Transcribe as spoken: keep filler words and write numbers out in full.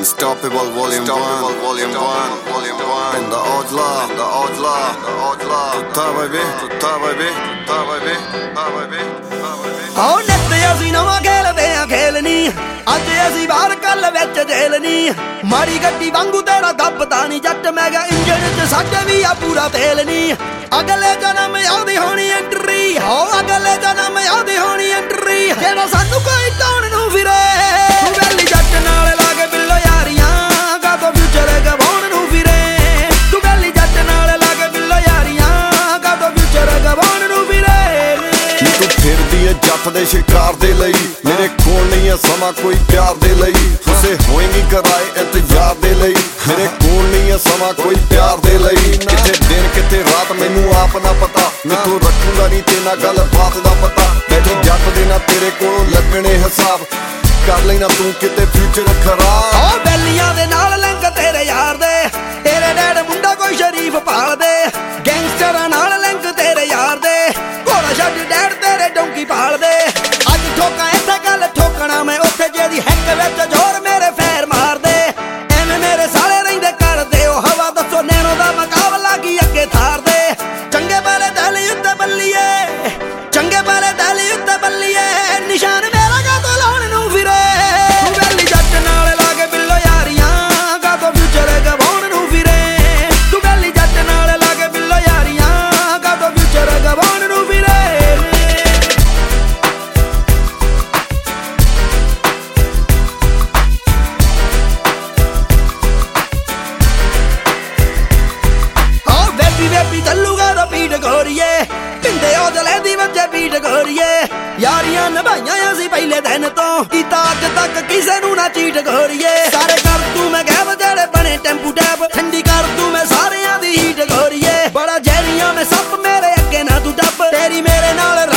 Unstoppable volume one, volume one, volume one. In the Odla, the Odla, the Odla. Tutta baby, tutta baby, tutta baby, tutta baby, tutta baby. Oh, nette ਅਸੀਂ ਨਵਾਂ ਖੇਲਦੇ ਆ ਖੇਲਨੀ ਅੱਜ ਅਸੀਂ ਬਾਹਰ ਕੱਲ ਵਿੱਚ ਜੇਲਨੀ ਮਾੜੀ ਗੱਡੀ ਵਾਂਗੂ ਤੇਰਾ ਦੱਬਦਾ ਨਹੀਂ ਜੱਟ ਮੈਂ ਗਿਆ ਇੰਜਣ ਚ ਸਾਡੇ ਵੀ ਆ ਪੂਰਾ ਤੇਲ ਨਹੀਂ ਅਗਲੇ ਜਨਮ ਆਉਂਦੀ ਹੋਣੀ ਐਂਟਰੀ ਹੋ ਅਗਲੇ ਜਨਮ ਆਉਂਦੀ ਹੋਣੀ ਐਂਟਰੀ ਜਿਹੜਾ ਸਾਨੂੰ ਕੋਈ ਟਾਉਣ ਨੂੰ ਫਿਰੇ ਤੂੰ ਵੈਲੀ ਜੱਟ ਨਾਲ ਲਾ ਕੇ ਬਿੱਲੋ ਯਾਰੀਆਂ ਕਾਤੋਂ ਫਿਊਚਰ ਗਵਾਉਣ ਨੂੰ ਫਿਰੇ ਤੂੰ ਵੈਲੀ ਜੱਟ ਨਾਲ ਲਾ ਕੇ ਬਿੱਲੋ ਯਾਰੀਆਂ ਕਾਤੋਂ ਫਿਊਚਰ ਗਵਾਉਣ ਨੂੰ ਫਿਰੇ ਤੂੰ ਫਿਰਦੀ ਏ ਜੱਟ ਦੇ ਸ਼ਿਕਾਰ ਦੇ ਲਈ ਮੇਰੇ ਕੋਲ ਨਹੀਂ ਏ ਸਮਾਂ ਕੋਈ ਪਿਆਰ ਦੇ ਲਈ ਤੁਸੀਂ ਹੋਏਗੀ ਕਰਾਏ ਇੰਤਜ਼ਾਰ ਦੇ ਲਈ ਮੇਰੇ ਕੋਲ ਨਹੀਂ ਏ ਸਮਾਂ ਕੋਈ ਪਿਆਰ ਦੇ ਲਈ ਕਿੱਥੇ ਦਿਨ ਕਿੱਥੇ ਰਾਤ ਮੈਨੂੰ ਆਪ ਨਾ ਪਤਾ ਮੈਥੋਂ ਰੱਖੂਗਾ ਨਹੀਂ ਤੇ ਨਾ ਗੱਲ ਬਾਤ ਦਾ ਪਤਾ ਬੈਠੀ ਜੱਟ ਦੇ ਨਾ ਤੇਰੇ ਕੋਲ ਲੱਗਣੇ ਹਿਸਾਬ ਕਰ ਲੈਣਾ ਤੂੰ ਕਿਤੇ ਫਿਊਚਰ ਖਰਾਬ ਓ ਬੈਲੀਆਂ ਦੇ ਨਾਲ ਲੰਘ ਤੇਰੇ ਯਾਰ ਦੇ ਤੇਰੇ ਡੈਡ ਮੁੰਡਾ ਕੋਈ ਸ਼ਰੀਫ ਪਾਲਦੇ ਗੈਂਗਸਟਰਾਂ ਨਾਲ ਲੰਘ ਤੇਰੇ ਯਾਰ ਦੇ ਘੋੜਾ ਛੱਡ ਡੈਡ ਤੇਰੇ ਡੋਂਕੀ ਪਾਲਦੇ ਅੱਜ ਠੋਕਾਂ ਇੱਥੇ ਗੱਲ ਠੋਕਣਾ ਮੈਂ ਉੱਥੇ ਜਿਹਦੀ ਹੈਕ ਵਿੱਚ ਜ਼ੋਰ ਮੇਰੇ ਫੇਰ ਮਾਰਦੇ ਐਵੇਂ ਮੇਰੇ ਸਾਲੇ ਰਹਿੰਦੇ ਕਰਦੇ ਉਹ ਹਵਾ ਦੱਸੋ ਨੈਣੋ ਦਾ ਮੁਕਾਬਲਾ ਕੀ ਅੱਗੇ ਥਾਰਦੇ ਚੰਗੇ ਵਾਲੇ ਦਿਲ ਉੱਤੇ ਬੱਲੀਏ ਚੰਗੇ ਵਾਲੇ ਦਿਲ ਉੱਤੇ ਬੱਲੀਏ ਨਿਸ਼ਾਨ ਮੇਰਾ ਕਾਤੋਂ ਲਾਉਣ ਨੂੰ ਫਿਰੇ ਤੂੰ ਵੈਲੀ ਜੱਟ ਨਾਲ ਲਾ ਕੇ ਬਿੱਲੋ ਯਾਰੀਆਂ ਕਾਤੋਂ ਫਿਊਚਰ ਗਵਾਉਣ ਨੂੰ ਫਿਰੇ ਤੂੰ ਵੈਲੀ ਜੱਟ ਨਾਲ ਲਾ ਕੇ ਬਿੱਲੋ ਯਾਰੀਆਂ ਕਾਤੋਂ ਫਿਊਚਰ ਗਵਾਉਣ ਨੂੰ ਫਿਰੇ ਓ ਬੇਬੀ ਬੇਬੀ ਚੱਲੂਗਾ ਤਾਂ ਪੀਟ ਗੋਰੀਏ ਪਿੰਡੇ ਉਹ ਜਲੇ ਦੀ ਵੱਜੇ ਪੀਟ ਗੋਰੀਏ ਯਾਰੀਆਂ ਨਿਭਾਈਆਂ ਅਸੀਂ ਪਹਿਲੇ ਦਿਨ ਤੋਂ ਕੀਤਾ ਅੱਜ ਤੱਕ ਕਿਸੇ ਨੂੰ ਨਾ ਚੀਟ ਗੋਰੀਏ ਸਾਰੇ ਕਰ ਤੂੰ ਮੈਂ ਗੈਬ ਜਿਹੜੇ ਬਣੇ ਟੈਂਪੂ ਟੈਪ ਠੰਡੀ ਕਰ ਤੂੰ ਮੈਂ ਸਾਰਿਆਂ ਦੀ ਹੀਟ ਗੋਰੀਏ ਬੜਾ ਜੈਰੀਆਂ ਮੈਂ ਸੱਪ ਮੇਰੇ ਅੱਗੇ ਨਾ ਤੂੰ ਡੱਬ ਤੇਰੀ ਮੇਰੇ ਨਾਲ